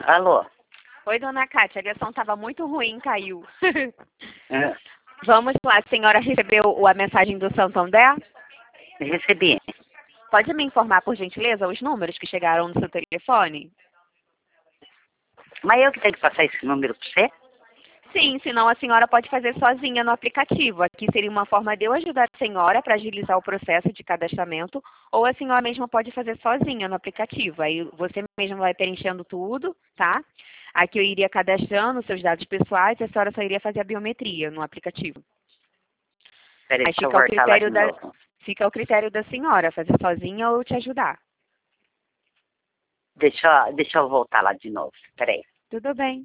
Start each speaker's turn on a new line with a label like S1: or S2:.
S1: Alô?
S2: Oi, dona Cátia, a ligação estava muito ruim, caiu.
S1: É,
S2: Vamos lá, a senhora recebeu a mensagem do Santander?
S1: recebi.
S2: Pode me informar, por gentileza, os números que chegaram no seu telefone?
S1: Mas eu que tenho que passar esse número para você?
S2: Sim, senão a senhora pode fazer sozinha no aplicativo. Aqui seria uma forma de eu ajudar a senhora para agilizar o processo de cadastramento, ou a senhora mesma pode fazer sozinha no aplicativo. Aí você mesma vai preenchendo tudo, tá? Aqui eu iria cadastrando os seus dados pessoais e a senhora só iria fazer a biometria no aplicativo.
S1: Peraí,
S2: Aí
S1: deixa eu voltar lá de novo.
S2: fica ao critério da senhora, fazer sozinha ou te ajudar.
S1: Deixa eu voltar lá de novo. Peraí.
S2: Tudo bem.